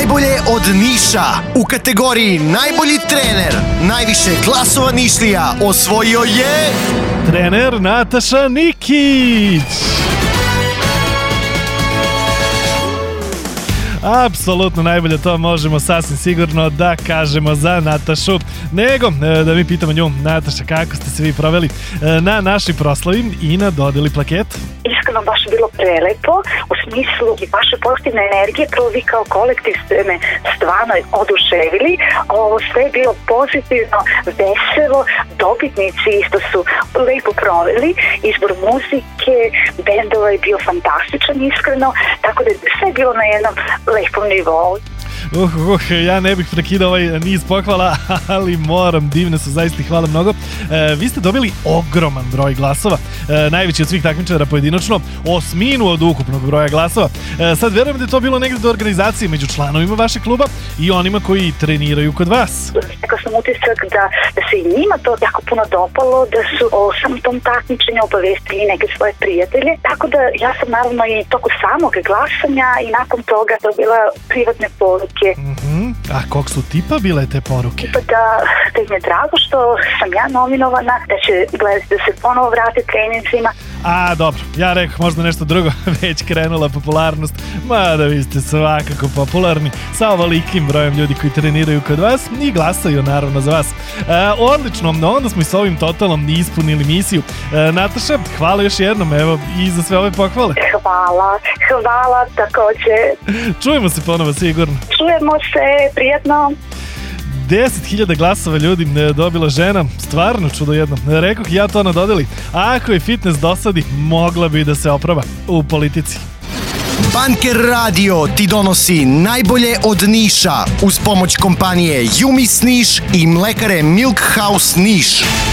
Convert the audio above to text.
Najbolje od Niša. U kategoriji Najbolji trener najviše glasova Nišlija osvojio je... trener Nataša Nikić. Apsolutno najbolje, to možemo sasvim sigurno da kažemo za Natašu. Nego da mi pitamo nju, Nataša, kako ste se vi proveli na našoj proslavi i na dodeli plaketu? Iskreno baš bilo prelepo, u smislu vaše pozitivne energije, prvo vi kao kolektiv ste me stvarno oduševili, sve je bilo pozitivno, veselo, dobitnici isto su lepo proveli, izbor muzike, bendova je bio fantastičan iskreno, tako da je sve bilo na jednom lepom nivou. Ja ne bih prekidao ovaj niz pohvala, ali moram, divne su zaista, hvala mnogo. Vi ste dobili ogroman broj glasova, najveći od svih takmičara pojedinačno, 8 od ukupnog broja glasova. Sad verujem da je to bilo negde do organizacije među članovima vašeg kluba i onima koji treniraju kod vas. Rekao sam utisak da se i njima to jako puno dopalo, da su o samom tom takmičenju obavestili neke svoje prijatelje, tako da ja sam naravno i toku samog glasanja i nakon toga dobila privatne poruke. A kog su tipa bile te poruke? Tipa da im je drago što sam ja nominovana, da će gledati da se ponovo vrati treninzima. A, dobro, ja rekao možda nešto drugo, već krenula popularnost, mada vi ste svakako popularni sa ovolikim brojem ljudi koji treniraju kod vas i glasaju naravno za vas. Odlično, onda smo i s ovim totalom ispunili misiju. Nataša, hvala još jednom, evo, i za sve ove pohvale. Hvala također. Čujemo se ponovo sigurno. Čujemo se, prijatno. 10.000 glasova ljudi dobila žena, stvarno čudo jedno. Rekoh ja to na dodeli. Ako je fitness dosadi, mogla bi da se oproba u politici. Banker Radio ti donosi najbolje od Niša uz pomoć kompanije Jumis Niš i mlekare Milk House Niš.